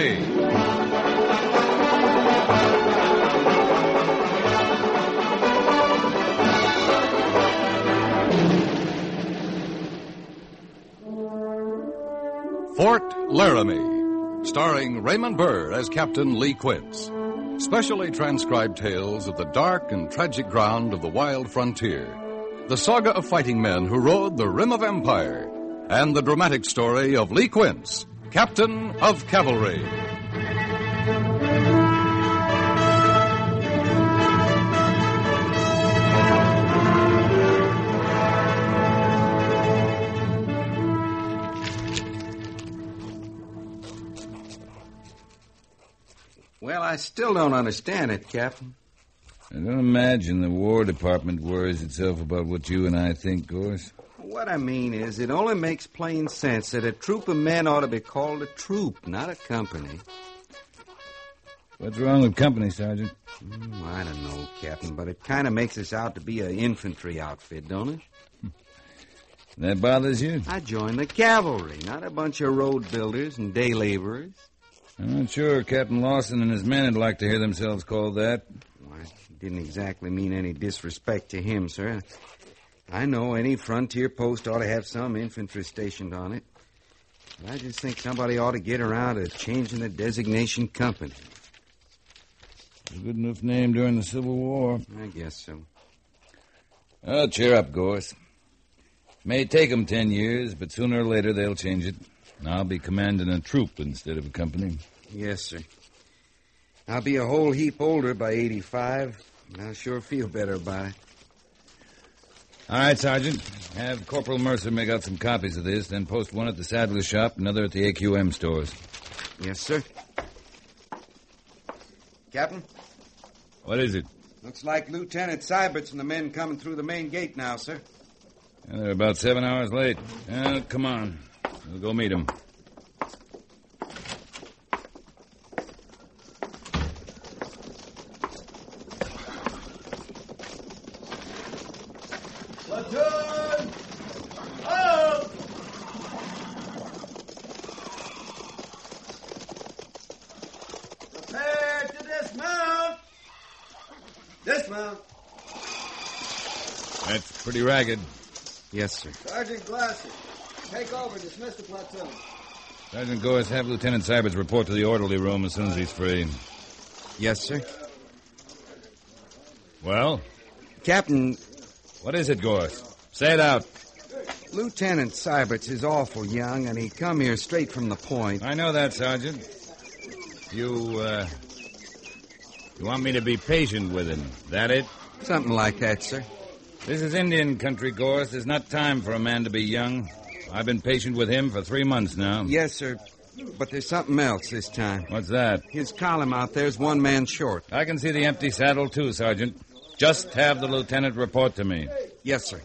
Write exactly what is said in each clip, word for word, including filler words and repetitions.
Laramie. Fort Laramie, starring Raymond Burr as Captain Lee Quince. Specially transcribed tales of the dark and tragic ground of the wild frontier. The saga of fighting men who rode the rim of empire. And the dramatic story of Lee Quince, Captain of Cavalry. Well, I still don't understand it, Captain. I don't imagine the War Department worries itself about what you and I think, Gorse. What I mean is, it only makes plain sense that a troop of men ought to be called a troop, not a company. What's wrong with company, Sergeant? Mm, I don't know, Captain, but it kind of makes us out to be an infantry outfit, don't it? That bothers you? I joined the cavalry, not a bunch of road builders and day laborers. I'm not sure Captain Lawson and his men would like to hear themselves called that. Well, I didn't exactly mean any disrespect to him, sir. I know any frontier post ought to have some infantry stationed on it. But I just think somebody ought to get around to changing the designation company. A good enough name during the Civil War. I guess so. Oh, cheer up, Gorse. May take them ten years, but sooner or later they'll change it. And I'll be commanding a troop instead of a company. Yes, sir. I'll be a whole heap older by eighty-five, and I'll sure feel better about it. All right, Sergeant. Have Corporal Mercer make out some copies of this, then post one at the saddler shop, another at the A Q M stores. Yes, sir. Captain? What is it? Looks like Lieutenant Syberts and the men coming through the main gate now, sir. Yeah, they're about seven hours late. Uh, come on. We'll go meet them. Platoon! Up! Prepare to dismount! Dismount! That's pretty ragged. Yes, sir. Sergeant Glasser, take over. Dismiss the platoon. Sergeant Gorse, have Lieutenant Syberts report to the orderly room as soon as he's free. Yes, sir. Well? Captain... What is it, Gorse? Say it out. Lieutenant Syberts is awful young, and he come here straight from the point. I know that, Sergeant. You, uh... You want me to be patient with him, that it? Something like that, sir. This is Indian country, Gorse. There's not time for a man to be young. I've been patient with him for three months now. Yes, sir. But there's something else this time. What's that? His column out there's one man short. I can see the empty saddle, too, Sergeant. Just have the lieutenant report to me. Yes, sir.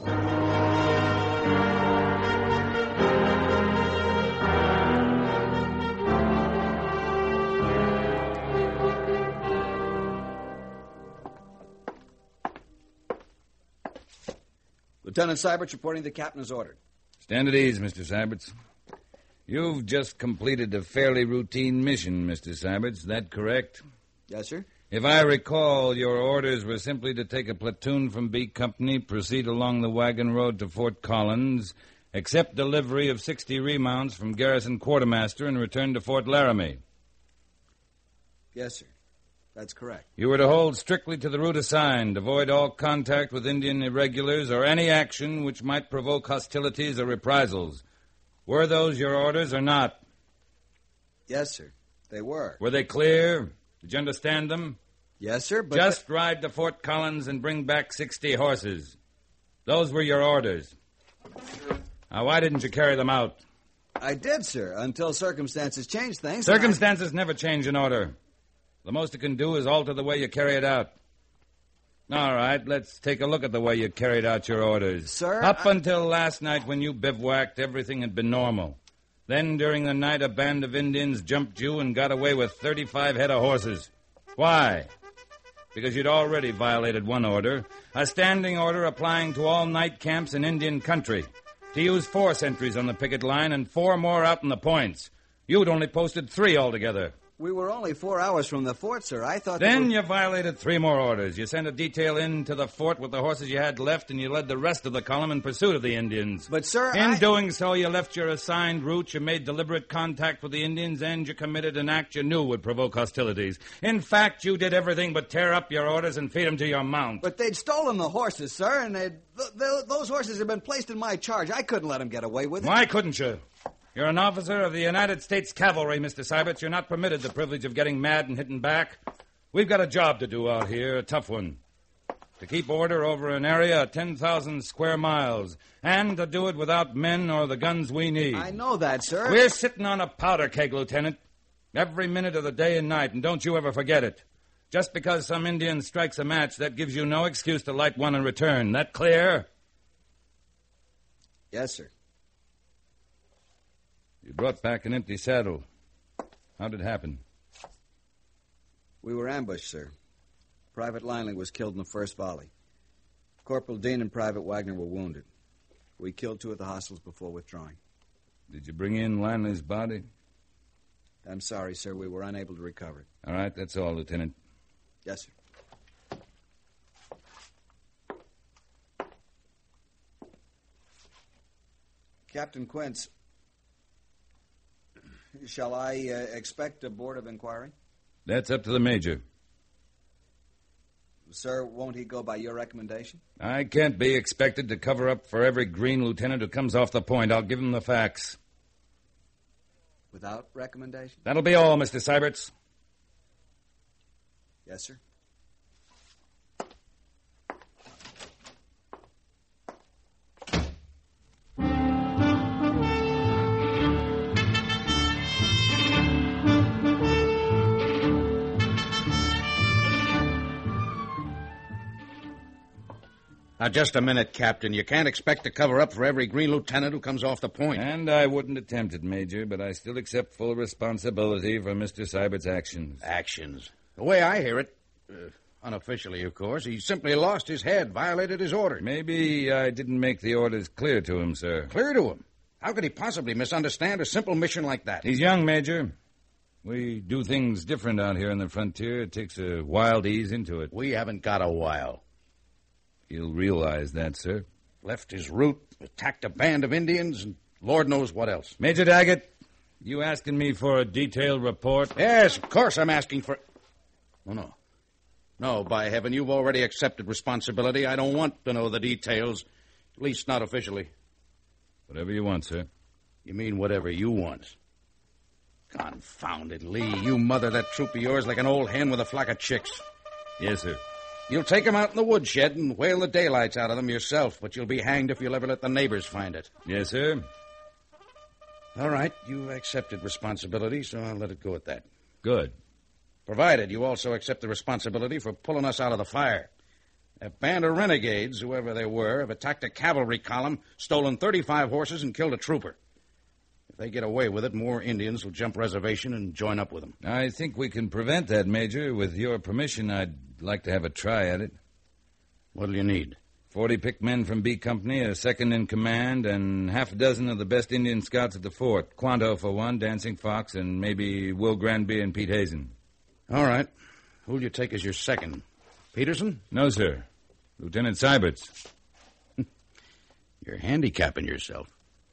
Lieutenant Syberts reporting the captain as ordered. Stand at ease, Mister Syberts. You've just completed a fairly routine mission, Mister Syberts. Is that correct? Yes, sir. If I recall, your orders were simply to take a platoon from B Company, proceed along the wagon road to Fort Collins, accept delivery of sixty remounts from Garrison Quartermaster, and return to Fort Laramie. Yes, sir. That's correct. You were to hold strictly to the route assigned, avoid all contact with Indian irregulars or any action which might provoke hostilities or reprisals. Were those your orders or not? Yes, sir. They were. Were they clear? Did you understand them? Yes, sir, but... Just ride to Fort Collins and bring back sixty horses. Those were your orders. Now, why didn't you carry them out? I did, sir, until circumstances changed things. Circumstances I... never change an order. The most you can do is alter the way you carry it out. All right, let's take a look at the way you carried out your orders. Sir, Up I... until last night when you bivouacked, everything had been normal. Then, during the night, a band of Indians jumped you and got away with thirty-five head of horses. Why? Because you'd already violated one order, a standing order applying to all night camps in Indian country, to use four sentries on the picket line and four more out in the points. You'd only posted three altogether. We were only four hours from the fort, sir. I thought... Then we... you violated three more orders. You sent a detail into the fort with the horses you had left, and you led the rest of the column in pursuit of the Indians. But, sir, In I... doing so, you left your assigned route, you made deliberate contact with the Indians, and you committed an act you knew would provoke hostilities. In fact, you did everything but tear up your orders and feed them to your mount. But they'd stolen the horses, sir, and they'd... Th- th- those horses had been placed in my charge. I couldn't let them get away with it. Why couldn't you? You're an officer of the United States Cavalry, Mister Syberts. You're not permitted the privilege of getting mad and hitting back. We've got a job to do out here, a tough one. To keep order over an area of ten thousand square miles, and to do it without men or the guns we need. I know that, sir. We're sitting on a powder keg, Lieutenant, every minute of the day and night, and don't you ever forget it. Just because some Indian strikes a match, that gives you no excuse to light one in return. That clear? Yes, sir. You brought back an empty saddle. How did it happen? We were ambushed, sir. Private Linley was killed in the first volley. Corporal Dean and Private Wagner were wounded. We killed two of the hostiles before withdrawing. Did you bring in Linley's body? I'm sorry, sir. We were unable to recover it. All right, that's all, Lieutenant. Yes, sir. Captain Quince, shall I uh, expect a board of inquiry? That's up to the Major. Sir, won't he go by your recommendation? I can't be expected to cover up for every green lieutenant who comes off the point. I'll give him the facts. Without recommendation? That'll be all, Mister Syberts. Yes, sir. Now, just a minute, Captain. You can't expect to cover up for every green lieutenant who comes off the point. And I wouldn't attempt it, Major, but I still accept full responsibility for Mister Sybert's actions. Actions. The way I hear it, uh, unofficially, of course, he simply lost his head, violated his orders. Maybe I didn't make the orders clear to him, sir. Clear to him? How could he possibly misunderstand a simple mission like that? He's young, Major. We do things different out here on the frontier. It takes a while to ease into it. We haven't got a while. He'll realize that, sir. Left his route, attacked a band of Indians, and Lord knows what else. Major Daggett, you asking me for a detailed report? Yes, of course I'm asking for... Oh, no. No, by heaven, you've already accepted responsibility. I don't want to know the details, at least not officially. Whatever you want, sir. You mean whatever you want? Confound it, Lee. You mother that troop of yours like an old hen with a flock of chicks. Yes, sir. You'll take them out in the woodshed and whale the daylights out of them yourself, but you'll be hanged if you'll ever let the neighbors find it. Yes, sir. All right, you accepted responsibility, so I'll let it go at that. Good. Provided you also accept the responsibility for pulling us out of the fire. A band of renegades, whoever they were, have attacked a cavalry column, stolen thirty-five horses, and killed a trooper. If they get away with it, more Indians will jump reservation and join up with them. I think we can prevent that, Major. With your permission, I'd like to have a try at it. What'll you need? Forty picked men from B Company, a second in command, and half a dozen of the best Indian scouts at the fort. Quanto for one, Dancing Fox, and maybe Will Granby and Pete Hazen. All right. Who'll you take as your second? Peterson? No, sir. Lieutenant Syberts. You're handicapping yourself.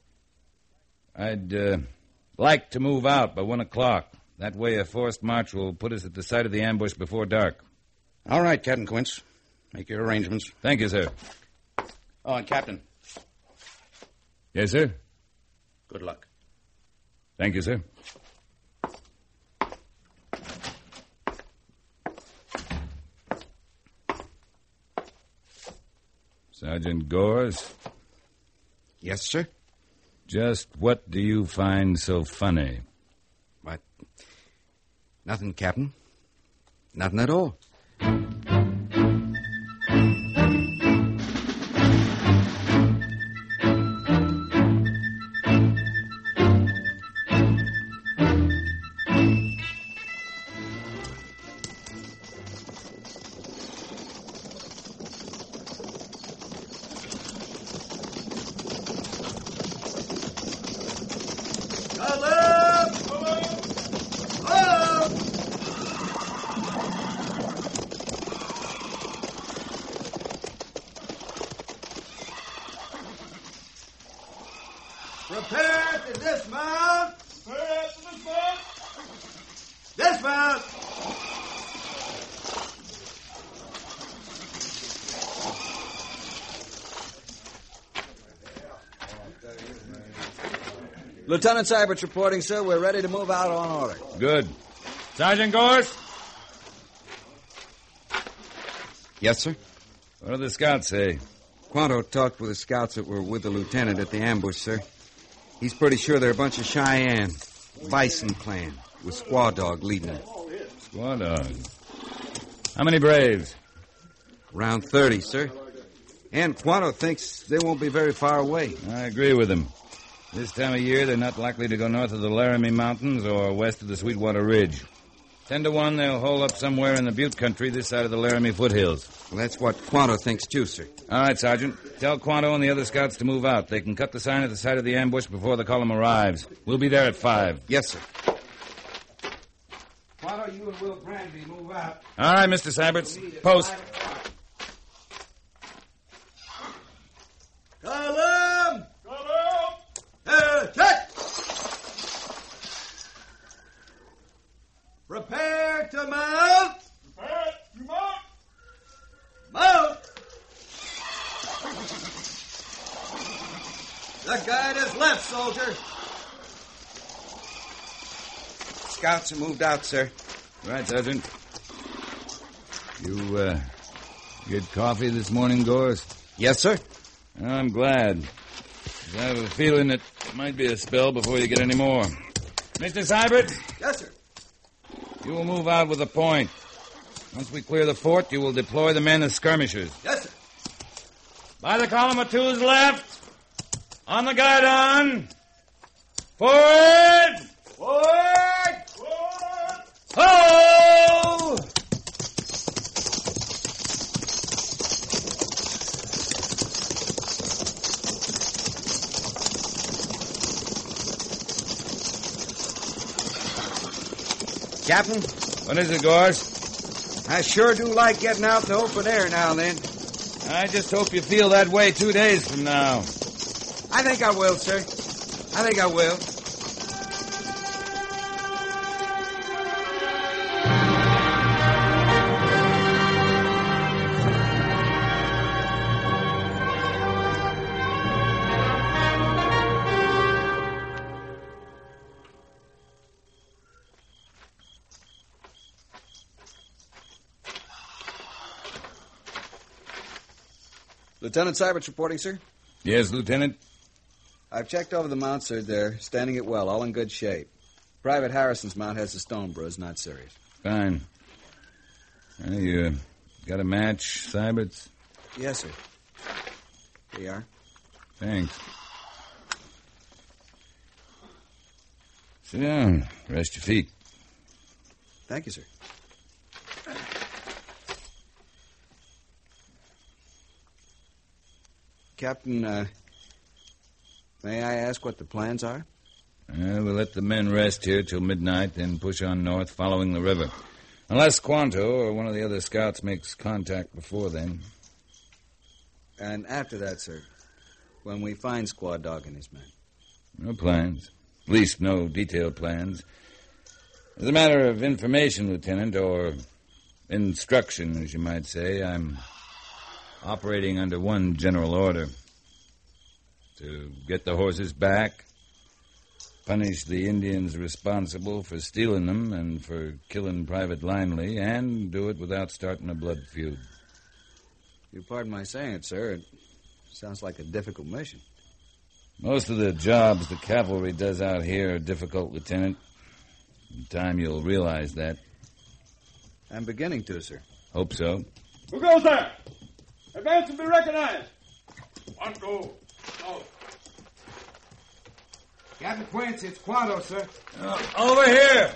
I'd uh, like to move out by one o'clock. That way a forced march will put us at the site of the ambush before dark. All right, Captain Quince. Make your arrangements. Thank you, sir. Oh, and Captain. Yes, sir? Good luck. Thank you, sir. Sergeant Gores? Yes, sir? Just what do you find so funny? What? Nothing, Captain. Nothing at all. Got left! Prepare to dismount. Prepare to dismount. Dismount. Lieutenant Seibert's reporting, sir. We're ready to move out on order. Good. Sergeant Gorse? Yes, sir? What do the scouts say? Quanto talked with the scouts that were with the lieutenant at the ambush, sir. He's pretty sure they're a bunch of Cheyenne, Bison clan, with Squaw Dog leading it. Squaw Dog. How many braves? Around thirty, sir. And Quanto thinks they won't be very far away. I agree with him. This time of year, they're not likely to go north of the Laramie Mountains or west of the Sweetwater Ridge. Ten to one, they'll hole up somewhere in the Butte country this side of the Laramie foothills. Well, that's what Quanto thinks, too, sir. All right, Sergeant. Tell Quanto and the other scouts to move out. They can cut the sign at the side of the ambush before the column arrives. We'll be there at five. Yes, sir. Quanto, you and Will Granby move out. All right, Mister Seiberts. Post. Column. Column. Uh, check. Prepare to mount. Prepare to mount. Mount. The guide is left, soldier. Scouts have moved out, sir. Right, Sergeant. You, uh, get coffee this morning, Gorse? Yes, sir. I'm glad. I have a feeling it might be a spell before you get any more. Mister Seibert? Yes, sir. You will move out with a point. Once we clear the fort, you will deploy the men as skirmishers. Yes, sir. By the column of two's left. On the guidon. Forward! Forward! Forward! Ho! Captain, What is it, Gorse? I sure do like getting out in the open air now and then. I just hope you feel that way two days from now. I think I will, sir. I think I will. Lieutenant Seibert's reporting, sir. Yes, Lieutenant? I've checked over the mounts, sir. They're standing it well, all in good shape. Private Harrison's mount has a stone bruise, not serious. Fine. Well, you uh, got a match, Seibert's? Yes, sir. Here you are. Thanks. Sit down. Rest your feet. Thank you, sir. Captain, uh, may I ask what the plans are? Uh, we'll let the men rest here till midnight, then push on north following the river. Unless Quanto or one of the other scouts makes contact before then. And after that, sir, when we find Squaw Dog and his men? No plans. At least no detailed plans. As a matter of information, Lieutenant, or instruction, as you might say, I'm operating under one general order. To get the horses back, punish the Indians responsible for stealing them and for killing Private Linley, and do it without starting a blood feud. You pardon my saying it, sir. It sounds like a difficult mission. Most of the jobs the cavalry does out here are difficult, Lieutenant. In time you'll realize that. I'm beginning to, sir. Hope so. Who goes there? Advance and be recognized. One, go. Go. Captain Quince, it's Quanto, sir. Uh, over here.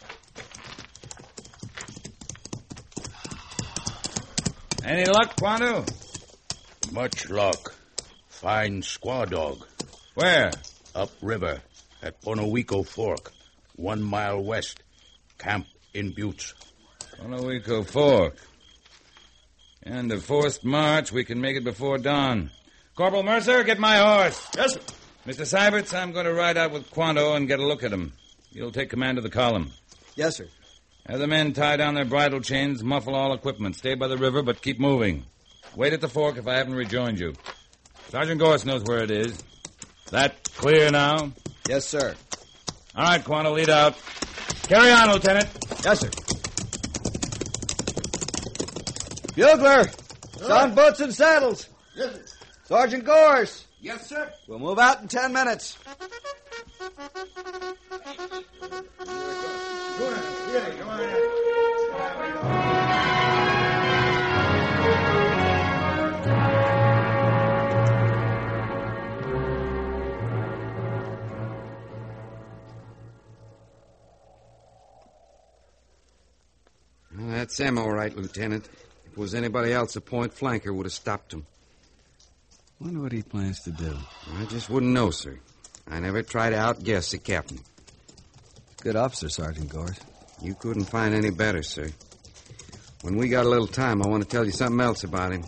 Any luck, Quanto? Much luck. Fine Squaw Dog. Where? Upriver at Bonowico Fork, one mile west. Camp in Buttes. Bonowico Fork. And a forced march, we can make it before dawn. Corporal Mercer, get my horse. Yes, sir. Mister Syberts, I'm going to ride out with Quanto and get a look at him. You'll take command of the column. Yes, sir. Have the men tie down their bridle chains, muffle all equipment. Stay by the river, but keep moving. Wait at the fork if I haven't rejoined you. Sergeant Gorse knows where it is. That clear now? Yes, sir. All right, Quanto, lead out. Carry on, Lieutenant. Yes, sir. Bugler! Sound boots and saddles. Yes, sir. Sergeant Gorse. Yes, sir. We'll move out in ten minutes. Go on. Yeah, come on. Well, that's them, all right, Lieutenant. If it was anybody else, a point flanker would have stopped him. Wonder what he plans to do. I just wouldn't know, sir. I never try to outguess the captain. Good officer, Sergeant Gorse. You couldn't find any better, sir. When we got a little time, I want to tell you something else about him.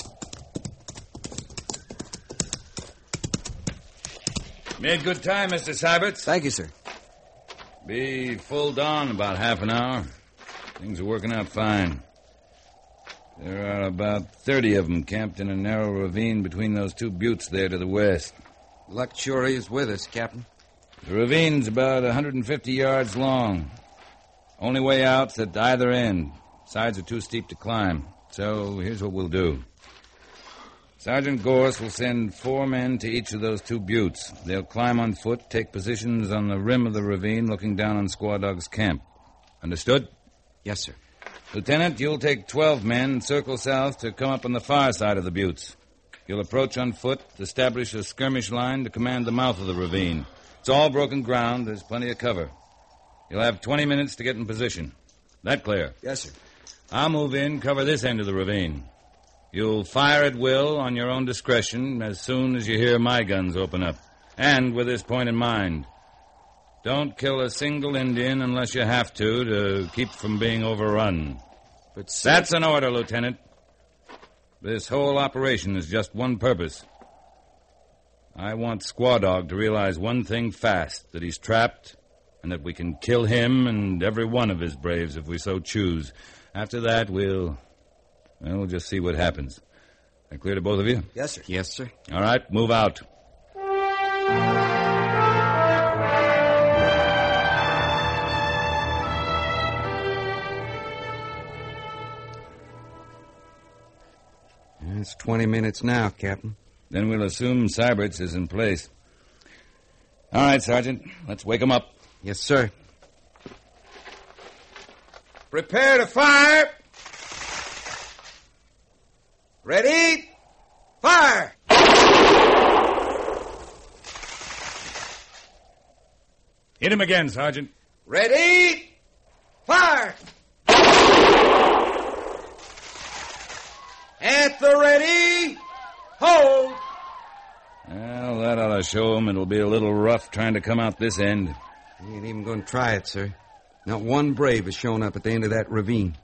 Made good time, Mister Syberts. Thank you, sir. Be full dawn in about half an hour. Things are working out fine. There are about thirty of them camped in a narrow ravine between those two buttes there to the west. Luck sure is with us, Captain. The ravine's about one hundred fifty yards long. Only way out's at either end. Sides are too steep to climb. So here's what we'll do. Sergeant Gorse will send four men to each of those two buttes. They'll climb on foot, take positions on the rim of the ravine looking down on Squaw Dog's camp. Understood? Yes, sir. Lieutenant, you'll take twelve men and circle south to come up on the far side of the buttes. You'll approach on foot, establish a skirmish line to command the mouth of the ravine. It's all broken ground. There's plenty of cover. You'll have twenty minutes to get in position. That clear? Yes, sir. I'll move in, cover this end of the ravine. You'll fire at will on your own discretion as soon as you hear my guns open up. And with this point in mind, don't kill a single Indian unless you have to to keep from being overrun. But sir... That's an order, Lieutenant. This whole operation is just one purpose. I want Squaw Dog to realize one thing fast, that he's trapped, and that we can kill him and every one of his braves if we so choose. After that, we'll... well, we'll just see what happens. That clear to both of you? Yes, sir. Yes, sir. All right, move out. It's twenty minutes now, Captain. Then we'll assume Syberts is in place. All right, Sergeant, let's wake him up. Yes, sir. Prepare to fire. Ready? Fire! Hit him again, Sergeant. Ready? Fire! At the ready, hold! Well, that ought to show him it'll be a little rough trying to come out this end. He ain't even going to try it, sir. Not one brave has shown up at the end of that ravine.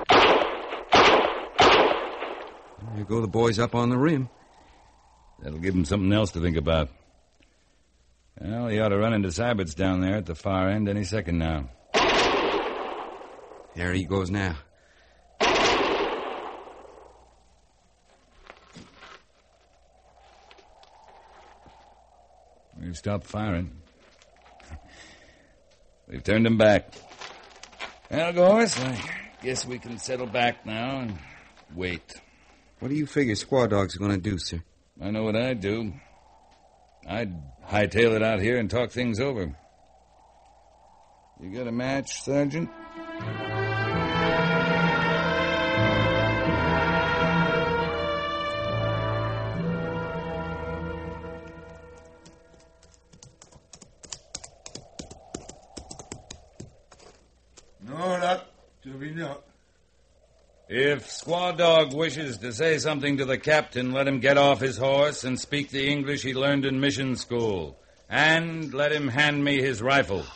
There go the boys up on the rim. That'll give him something else to think about. Well, he ought to run into Syberts down there at the far end any second now. There he goes now. We've stopped firing. We've turned him back. Well, Gorse, I guess we can settle back now and wait. What do you figure Squaw Dog's going to do, sir? I know what I'd do. I'd hightail it out here and talk things over. You got a match, Sergeant? No, not to be not. If Squaw Dog wishes to say something to the captain, let him get off his horse and speak the English he learned in mission school. And let him hand me his rifle.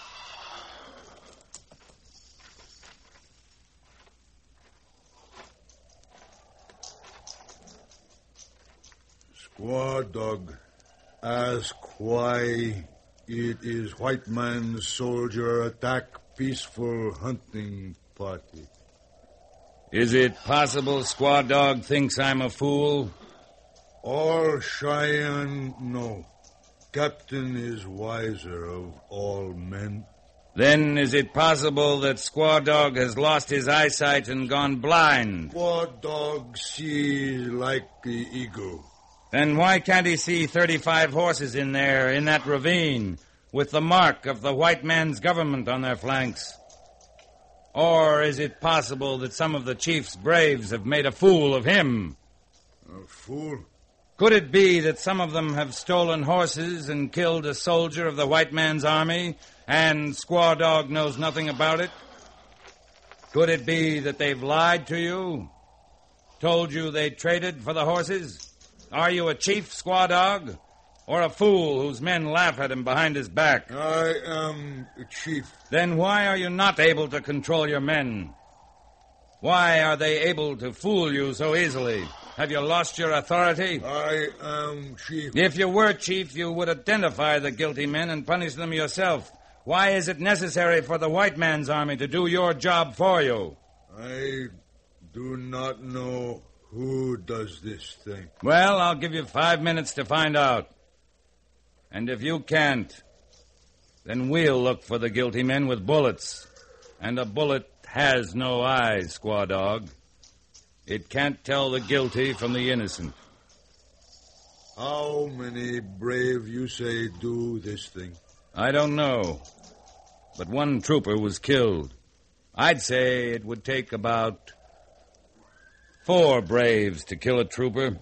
Squaw Dog. ask why it is white man's soldier attack peaceful hunting party. Is it possible Squaw Dog thinks I'm a fool? All Cheyenne know. Captain is wiser of all men. Then is it possible that Squaw Dog has lost his eyesight and gone blind? Squaw Dog sees like the eagle. Then why can't he see thirty-five horses in there, in that ravine, with the mark of the white man's government on their flanks? Or is it possible that some of the chief's braves have made a fool of him? A fool? Could it be that some of them have stolen horses and killed a soldier of the white man's army, and Squaw Dog knows nothing about it? Could it be that they've lied to you? Told you they traded for the horses? Are you a chief, Squaw Dog? Or a fool whose men laugh at him behind his back? I am a chief. Then why are you not able to control your men? Why are they able to fool you so easily? Have you lost your authority? I am chief. If you were chief, you would identify the guilty men and punish them yourself. Why is it necessary for the white man's army to do your job for you? I do not know who does this thing. Well, I'll give you five minutes to find out. And if you can't, then we'll look for the guilty men with bullets. And a bullet has no eyes, Squaw Dog. It can't tell the guilty from the innocent. How many brave, you say, do this thing? I don't know. But one trooper was killed. I'd say it would take about four braves to kill a trooper.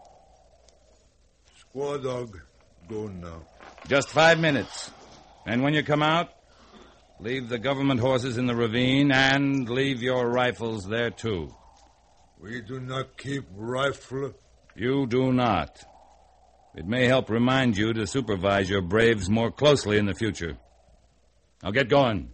Squaw Dog, go now. Just five minutes. And when you come out, leave the government horses in the ravine and leave your rifles there, too. We do not keep rifle. You do not. It may help remind you to supervise your braves more closely in the future. Now get going.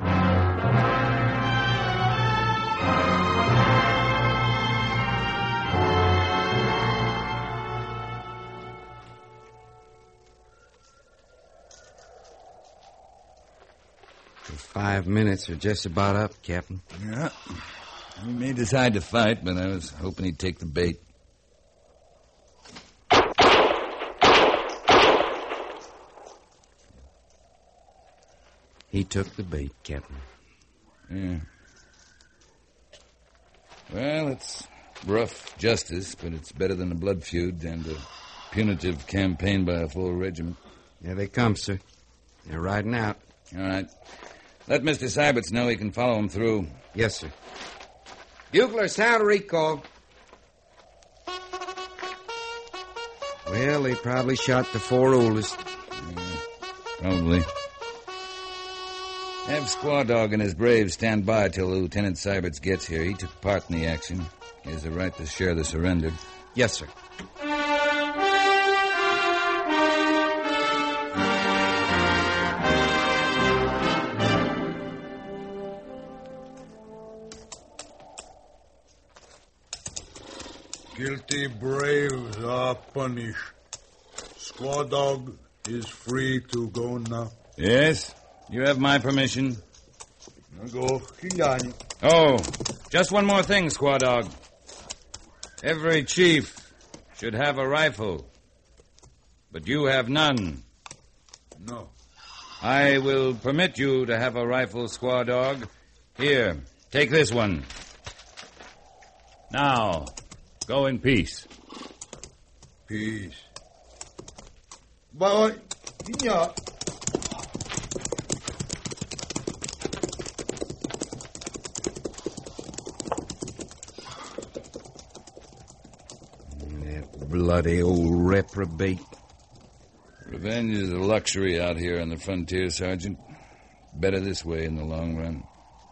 The five minutes are just about up, Captain. Yeah. He may decide to fight, but I was hoping he'd take the bait. He took the bait, Captain. Yeah. Well, it's rough justice, but it's better than a blood feud and a punitive campaign by a full regiment. There they come, sir. They're riding out. All right. Let Mister Syberts know he can follow him through. Yes, sir. Bugler, sound recall. Well, they probably shot the four oldest. Yeah, probably. Have Squaw Dog and his braves stand by till Lieutenant Syberts gets here. He took part in the action. He has the right to share the surrender. Yes, sir. Guilty braves are punished. Squaw Dog is free to go now. Yes? You have my permission. Now go. Kinyanyo. Oh, just one more thing, Squaw Dog. Every chief should have a rifle. But you have none. No. I will permit you to have a rifle, Squaw Dog. Here, take this one. Now, go in peace. Peace. Bye. Kinya. That bloody old reprobate. Revenge is a luxury out here on the frontier, Sergeant. Better this way in the long run.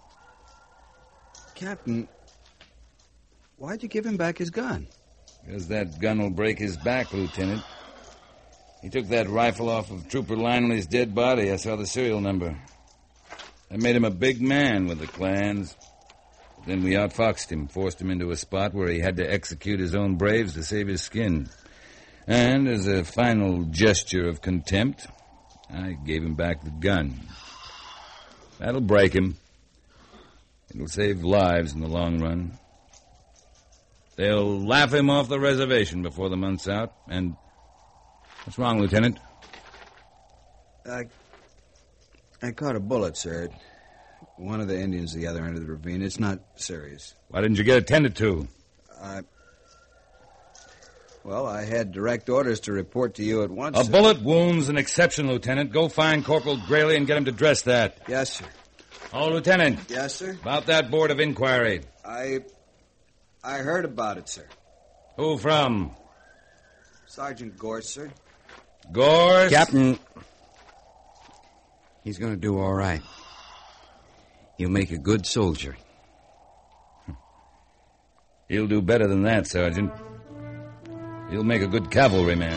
Captain, why'd you give him back his gun? Because that gun will break his back, Lieutenant. He took that rifle off of Trooper Linley's dead body. I saw the serial number. I made him a big man with the clans. Then we outfoxed him, forced him into a spot where he had to execute his own braves to save his skin. And as a final gesture of contempt, I gave him back the gun. That'll break him. It'll save lives in the long run. They'll laugh him off the reservation before the month's out. And what's wrong, Lieutenant? I, I caught a bullet, sir. One of the Indians at the other end of the ravine. It's not serious. Why didn't you get attended to? I... Well, I had direct orders to report to you at once. A sir. bullet wound's an exception, Lieutenant. Go find Corporal Grayley and get him to dress that. Yes, sir. Oh, Lieutenant. Yes, sir? About that board of inquiry. I... I heard about it, sir. Who from? Sergeant Gorse, sir. Gorse? Captain, he's going to do all right. He'll make a good soldier. He'll do better than that, Sergeant. He'll make a good cavalryman.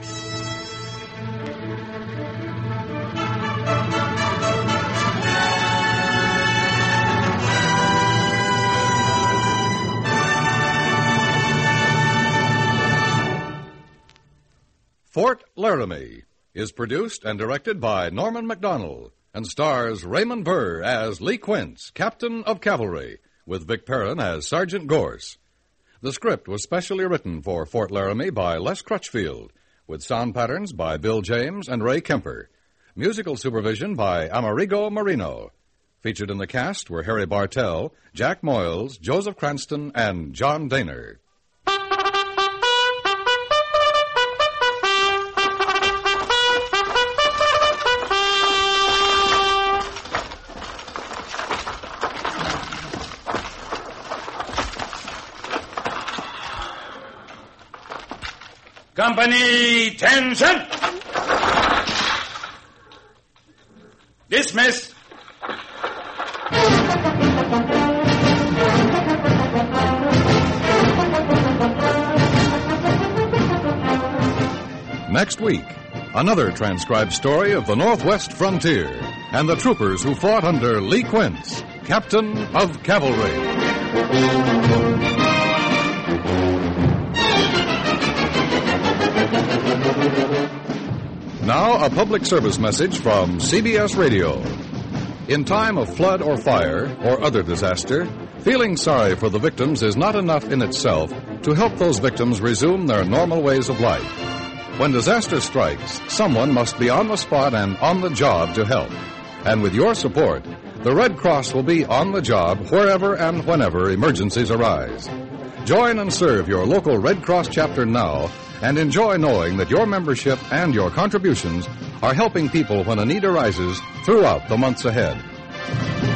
Fort Laramie is produced and directed by Norman MacDonald and stars Raymond Burr as Lee Quince, Captain of Cavalry, with Vic Perrin as Sergeant Gorse. The script was specially written for Fort Laramie by Les Crutchfield, with sound patterns by Bill James and Ray Kemper. Musical supervision by Amerigo Marino. Featured in the cast were Harry Bartell, Jack Moyles, Joseph Cranston, and John Daner. Company, attention! Dismiss. Next week, another transcribed story of the Northwest frontier and the troopers who fought under Lee Quince, Captain of Cavalry. Now, a public service message from C B S Radio. In time of flood or fire or other disaster, feeling sorry for the victims is not enough in itself to help those victims resume their normal ways of life. When disaster strikes, someone must be on the spot and on the job to help. And with your support, the Red Cross will be on the job wherever and whenever emergencies arise. Join and serve your local Red Cross chapter now and enjoy knowing that your membership and your contributions are helping people when a need arises throughout the months ahead.